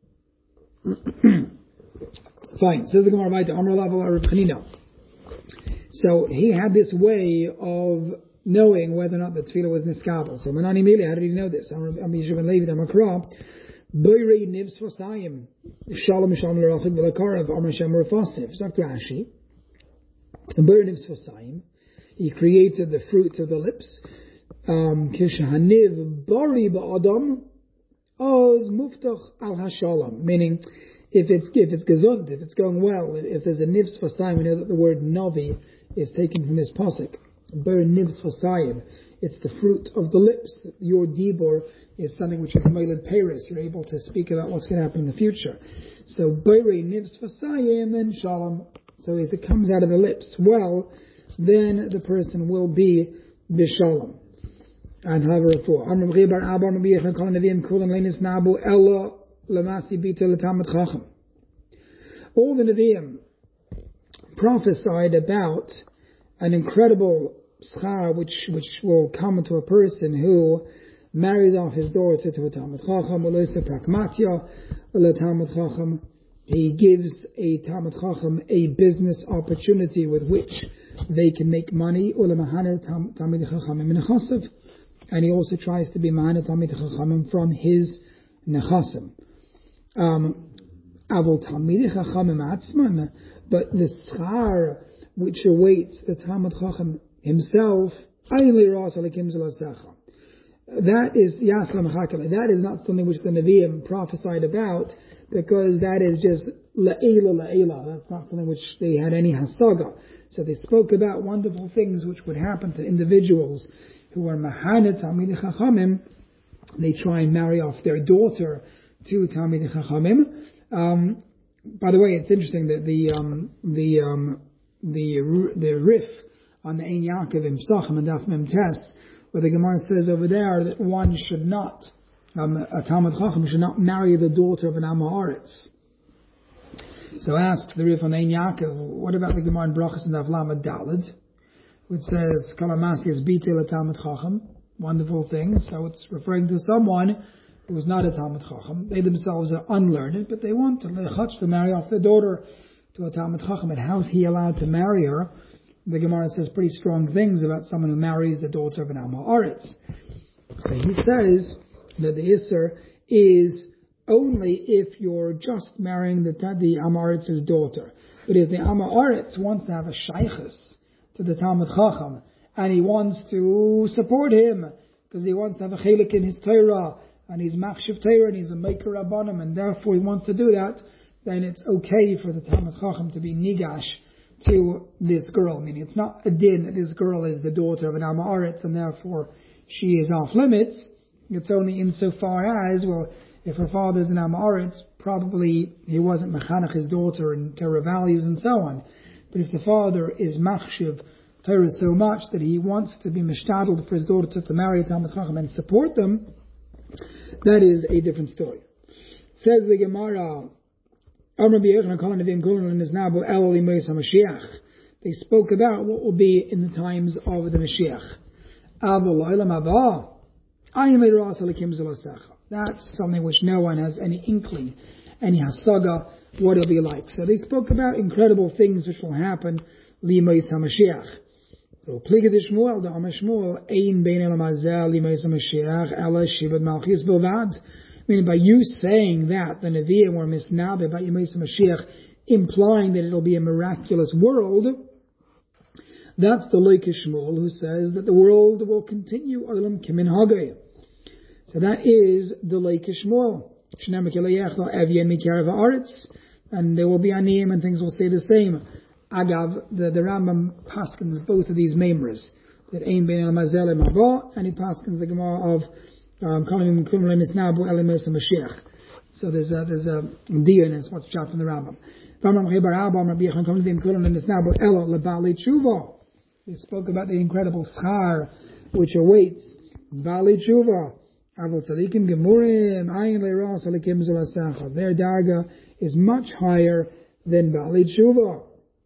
Fine. Says the Gemara Vayta Amar Lav Rav Chanina. So he had this way of knowing whether or not the tefillah was niskabel. So Manani Mili, how did he know this? Amar Yishuv and Levi Amakra. Boirei nivs fosayim. Shalom shalom l'rachik v'lakarav Amar Shem Rafasiv. Zak Rashi. Boirei nivs fosayim. He created the fruits of the lips. Kishahaniv bari ba'adam oz muftach al hashalom. Meaning, if it's if it's gesund, if it's going well, if there's a nivs fasayim, we know that the word navi is taken from this pasuk. Ber nivs fasayim. It's the fruit of the lips. Your dibor is something which is meiled peris. You're able to speak about what's going to happen in the future. So bari nivs fasayim and shalom. So if it comes out of the lips, well, then the person will be bishalom. And however, for all the Nevi'im prophesied about an incredible schar which which will come to a person who marries off his daughter to a Talmud Chacham, Chacham. He gives a Talmud Chacham a business opportunity with which they can make money. And he also tries to be Mahana Talmid Chachamim from his Nechasim. Um, but the schar which awaits the Talmud Chacham himself, that is Yaslam Chakam. That is not something which the Nevi'im prophesied about, because that is just La'ela La'ela. That's not something which they had any hasaga. So they spoke about wonderful things which would happen to individuals who are Mahanet Talmidei Chachamim. They try and marry off their daughter to Talmidei Chachamim. Um, by the way, it's interesting that the um, the um, the the riff on the Ein Yaakov in Psachim and Daf Mem Tes, where the Gemara says over there that one should not, um, a Talmid Chacham should not marry the daughter of an Am Haaretz. So asks the Rif on Ein Yaakov, what about the Gemara in Brachos and Avlam Daled, which says Kalamasi is Bitel a Talmid Chacham, wonderful thing. So it's referring to someone who is not a Talmid Chacham. They themselves are unlearned, but they want to lechach to marry off their daughter to a Talmid Chacham. And how is he allowed to marry her? The Gemara says pretty strong things about someone who marries the daughter of an Am Haaretz. So he says that the Isser is only if you're just marrying the, the Am Haaretz's daughter. But if the Am Haaretz wants to have a shaychus to the Talmid Chacham, and he wants to support him because he wants to have a chelik in his Torah, and he's machshav Torah, and he's a maker rabbanim, and therefore he wants to do that, then it's okay for the Talmid Chacham to be nigash to this girl. Meaning it's not a din that this girl is the daughter of an Am Haaretz, and therefore she is off limits. It's only insofar as, well, if her father's an Am Haaretz, probably he wasn't mechanech his daughter in Torah values and so on. But if the father is machshav Torah so much that he wants to be mishtadled for his daughter to, to marry a Talmid Chacham and support them, that is a different story. Says the Gemara, they spoke about what will be in the times of the Mashiach. That's something which no one has any inkling, any hasaga, what it'll be like. So they spoke about incredible things which will happen Limos HaMashiach. So Pliga de Shmuel, the Amashmuel, Ein Bein El Mazel Limos HaMashiach, Ela Shibad Malchis Bilvad. Meaning by you saying that, the Nevi'im were misnabe about Limos HaMashiach, implying that it'll be a miraculous world. That's the Leike Shmuel who says that the world will continue Olam Kimin Hagay. So that is the Leike Shmuel. And there will be aniyim and things will stay the same. Agav, the, the Rambam paskins both of these memras. That Ein Ben El Mazel and Mabo, and he paskins the Gemara of Kalim Kumlan Isnabu Elimus and Mashiach. So there's a, there's a deal in this, what's shot from the Rambam. He spoke about the incredible schar which awaits Bali Tshuva. Their darga is much higher than Bali Tshuva.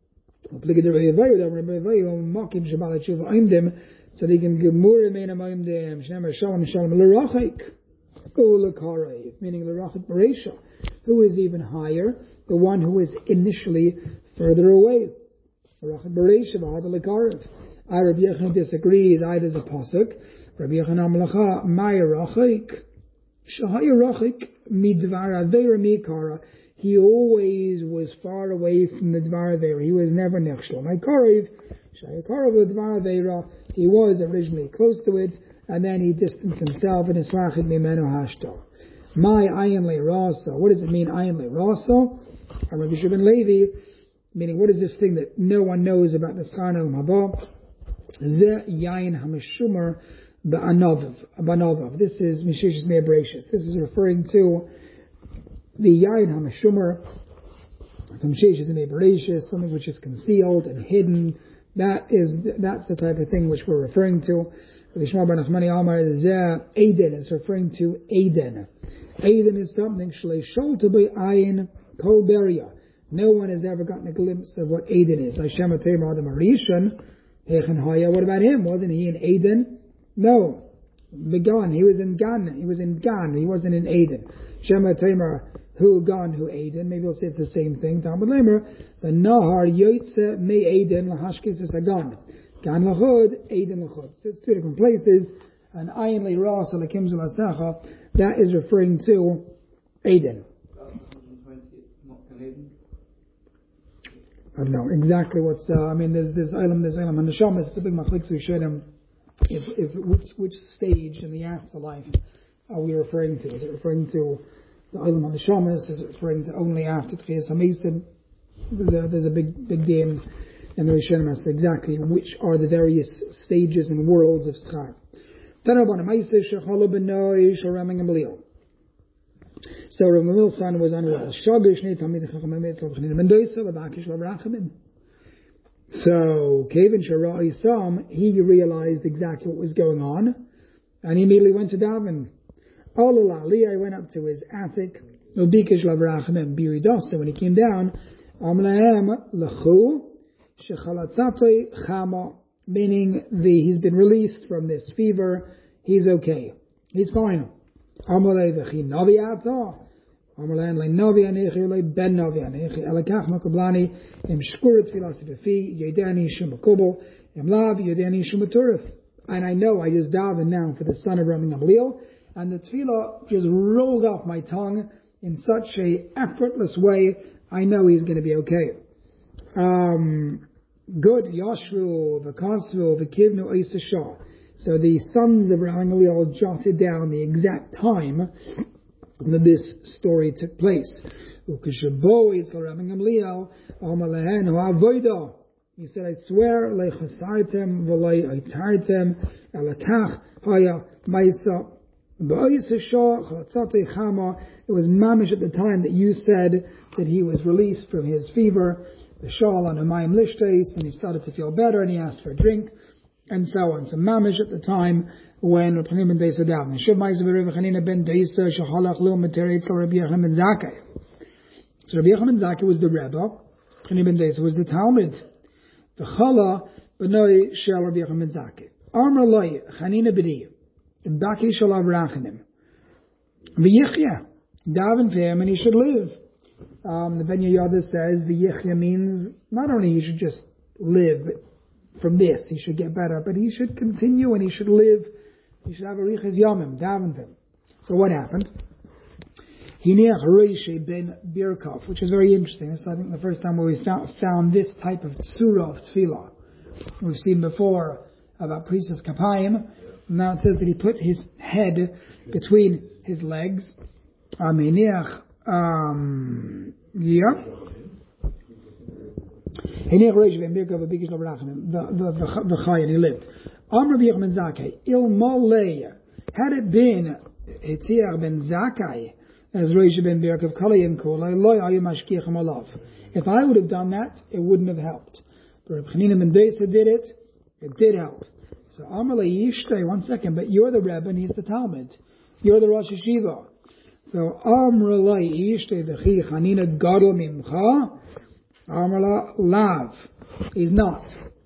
Meaning l'rachik bereisha, who is even higher, the one who is initially further away. L'rachik bereisha v'had l'karev. I Rabbi Yechon disagrees. I there's a pasuk. Rabbi Yechon amlacha ma'ir rachik shahayir rachik midvar aveira mikara. He always was far away from the dvar aveira. He was never nechshel. My karev shahayir karev l'dvar aveira. He was originally close to it, and then he distanced himself in his rachik mimenu hashta. My ayin le'rasa. What does it mean, ayin le'rasa? Rabbi Shimon Levi, meaning what is this thing that no one knows about the Schar Olam Haba? Ze yayin hameshumer ba'anovav. Ba'anovav. This is Mishishis Meir Bereshis. This is referring to the yayin hameshumer from Mishishis Meir Bereshis, something which is concealed and hidden. That is, that's the type of thing which we're referring to. Rabbi Shmuel Bar Nachmani Amar is Eden. It's referring to Eden. Eden is something shlei shol to be ayin kol beria. No one has ever gotten a glimpse of what Eden is. Hashem Atayim Adam Arishan, Hechen Haya. What about him? Wasn't he in Eden? No. Began. He was in Gan. He was in Gan. He wasn't in Eden. Hashem Atayim who Gan, who Eden. Maybe we'll say it's the same thing. Talmud Lemer, the Nahar Yotze Me Eden Lahashkis is a Gan. Gan Lachod, Eden Lachod. So it's two different places. And Ayin Le'ras Alakim Zulasacha, that is referring to Eden. I don't know exactly what's. Uh, I mean, there's there's Ilam, there's Ilam, and the Shamas. It's a big machlokes who showed him if if which which stage in the afterlife are we referring to? Is it referring to the Ilam and the Shamas? Is it referring to only after Tchias HaMeisim? There's a there's a big big game in the Rishonim as to exactly which are the various stages and worlds of Schar. So Rav Gamliel's son was unwell. So Kevin Shara Isam, he realized exactly what was going on, and he immediately went to daven. Alalali, I went up to his attic. So when he came down, meaning the he's been released from this fever. He's okay. He's fine. Amalei v'chi navi ato. Amalei le navi anechi le ben navi anechi. Elakach makablani im shkuret filas v'fi yedani shumakobel im lav yedani shumaturif. And I know I just daven now for the son of Rabbi Gamliel, and the tefillah just rolled off my tongue in such a effortless way. I know he's going to be okay. Um. Good, Yashru, V'kasvu, V'kivnu Eisashah. So the sons of Rabbi Gamliel jotted down the exact time that this story took place. He said, I swear, it was mamish at the time that you said that he was released from his fever, the shal on Umayim Lishtais, and he started to feel better and he asked for a drink, and so on. So mamish at the time when Rabbi Chanina ben Deisa davened. So Rabbi Chanina ben Deisa shehalach lil materi tzal Rabbi Yochanan ben Zakkai. So Rabbi Yochanan ben Zakkai was the Rebbe, Rabbi Chanina ben Deisa was the Talmud. The Chala b'noi shel Rabbi Yochanan ben Zakkai. Amar loy Chanina b'di b'aki shalav rachanim v'yichya daven for him and he should live. Um, the Ben Yehoyada says v'yichya means not only he should just live from this, he should get better, but he should continue and he should live. He should have a riches yomim, daven for him. So what happened? Hiniach Roishe ben Birkov, which is very interesting. This is, I think, the first time where we found, found this type of tzura of tefillah. We've seen before about Priestess Kapayim. Now it says that he put his head between his legs. Hiniach, um, yeah. Hiniach Roishe ben Birkov, a bigish labrachim, the the the and he lived. Amr Rabbi Yochanan ben Zakkai, il molei. Had it been Hitziach ben Zakkai, as Roishe ben Birkov Kalayim Kolai, loy ayu mashkiachem alav. If I would have done that, it wouldn't have helped. But Rabbi Chanina ben Deisa did it, it did help. So Amr le Yishtei, one second, but you're the Rebbe and he's the Talmud. You're the Rosh Hashiva. So Amr le Yishtei v'chi Chanina gadol mimcha, Amr la lav. He's not.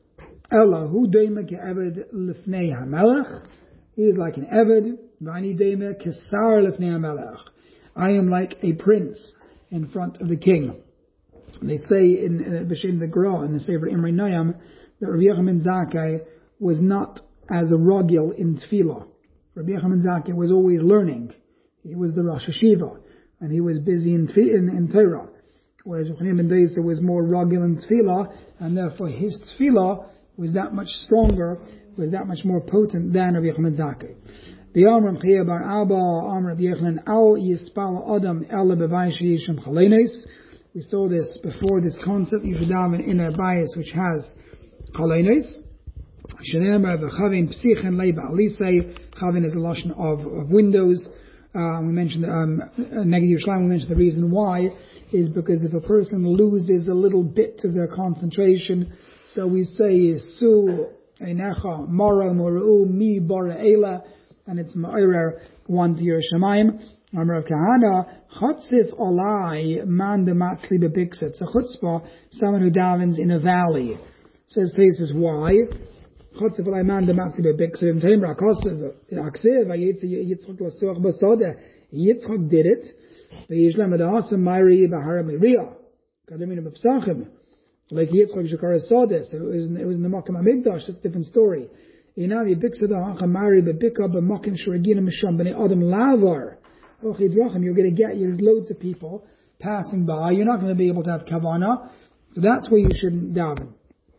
Ella hu deima ke'eved lifnei hamelech. He is like an eved, v'ani deima kesar lifnei hamelech. I am like a prince in front of the king. They say in B'Shem the Gra, in the Sefer Imrei Noam, that Rabbi Yochanan ben Zakkai was not as a rogil in tefillah. Rabbi Yochanan ben Zakkai was always learning. He was the Rosh Hashiva, and he was busy in in, in Torah. Whereas Rabbi Chanina ben Deisa was more rogil in tefillah, and therefore his tefillah was that much stronger, was that much more potent than Rabbi Yochanan ben Zakkai. The Amram Chiyah bar Abba, Amr Rabbi Yochanan, Al Yispal Adam Ela B'Vayis Yisham Chalenes. We saw this before, this concept. You should daven in a bias which has Chalenes. Shenemar V'Chavin Psichen Leiba Alisei. Chavin is a lashon of, of windows. Uh, we mentioned, um, Neged Yerushalayim, we mentioned the reason why is because if a person loses a little bit of their concentration, so we say, Su Einecha Mara Moru Mi Bara Eila, and it's Ma'arer one to Yerushalayim. Amar Rav Kahana, Chatzif Olai Man de Matzli Bebikset. It's a chutzpah, someone who davens in a valley. Says places why. Chatzif Olai Man de Matzli Bebikset. In Tamra, Kosev, Aksiv, Yitzchak Lasuach Basode. Yitzchak did it. The Yishlam Adasam Mairi Bahara Miriah. Kadamina Bepsachim. Like Yitzchak Shakara Sodes. It was in the Makam Amigdash. That's a different story. Inavi Bikset Hachamari Bebika Bemakim Shuragina Misham B'nei Adam Lavar. You're going to get, there's loads of people passing by. You're not going to be able to have kavanah. So that's where you shouldn't daven.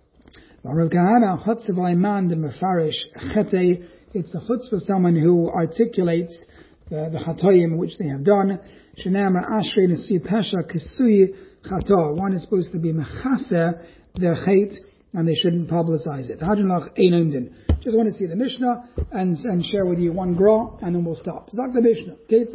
It's a chutz for someone who articulates the, the chatoyim which they have done. One is supposed to be mechaseh their chait, and they shouldn't publicize it. Just want to see the Mishnah and, and share with you one gra, and then we'll stop. Zak the Mishnah.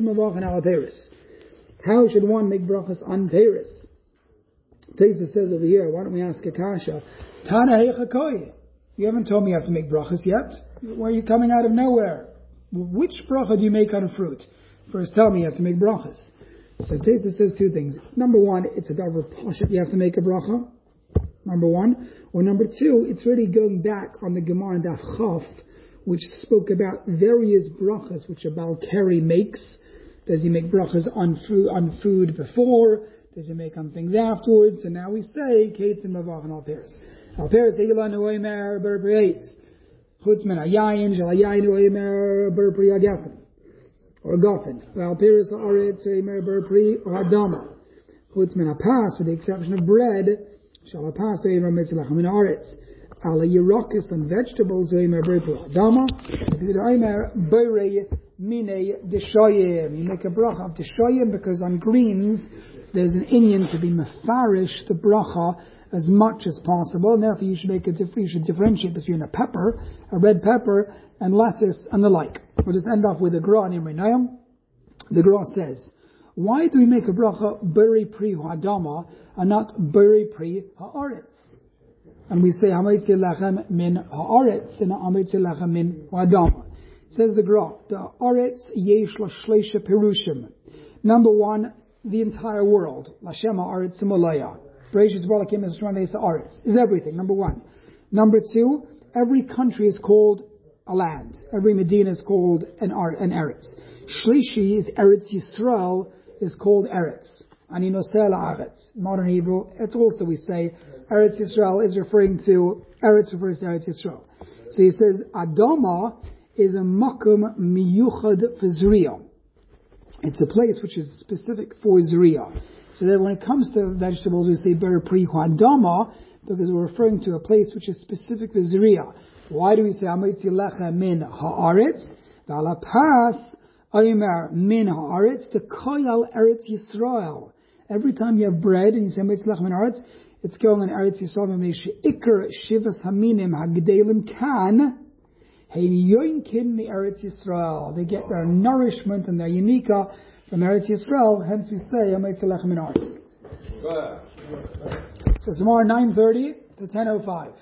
How should one make brachas on Teres? Teres says over here, why don't we ask a kasha? Tana heichakoi. You haven't told me you have to make brachas yet. Why are you coming out of nowhere? Which bracha do you make on a fruit? First tell me you have to make brachas. So Teres says two things. Number one, it's a davar pashat, you have to make a bracha. Number one. Or number two, it's really going back on the Gemara Daf Chaf, which spoke about various brachas which a Baal Keri makes. Does he make brachas on food, on food before? Does he make on things afterwards? And now we say, Kates and Mavach and Alperes. Alperes, Egela Noemer, Berpriates. Chutzman Ayayin, Jalayayin Noemer, Berpri Agafen. Or Gofen. Alperes, Aretz, Emer, Berpri, or Adama. Chutzman Apas, with the exception of bread. Shalapas Emer Mitzlachem in Aretz. ala yerakis and vegetables, oimer b'rei adama, oimer b'rei minei deshayim. You make a bracha of deshayim because on greens there's an inyan to be mefarish the bracha as much as possible. And therefore you should make a diff- you should differentiate between a pepper, a red pepper, and lettuce and the like. We'll just end off with a gra in Imrinayim. The gra says, why do we make a bracha b'rei pri ha'adama and not b'rei pri ha'aretz? And we say hametzi lechem min ha'aretz and hametzi lechem min ha'adama. Says the gra, the aretz yesh la shleisha perushim. Number one, the entire world. Lashem ha'aretz simolaya. Bereshit bara Elokim es Hashem ha'aretz is everything. Number one. Number two, every country is called a land. Every Medina is called an ar- an eretz. Shlishi is Eretz Yisrael is called eretz. Ani noseh la'aretz. Modern Hebrew, it's also we say Eretz Yisrael is referring to eretz refers to Eretz Yisrael. So he says Adama is a makom miyuchad for Zriya. It's a place which is specific for Zriya. So that when it comes to vegetables, we say ber pri Adama because we're referring to a place which is specific for Zriya. Why do we say Amitzi lechem min haaretz? V'ala pas Omer min haaretz to koyal Eretz Yisrael. Every time you have bread and you say Amitzi lechem min haaretz, it's going on Eretz Yisrael. V'meish ikar shivas haminim hagdelim kan. They get their nourishment and their unika from Eretz Yisrael, hence we say Ametzi lechem min haaretz. So tomorrow nine thirty to ten oh five.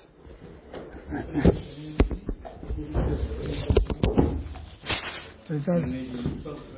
So it says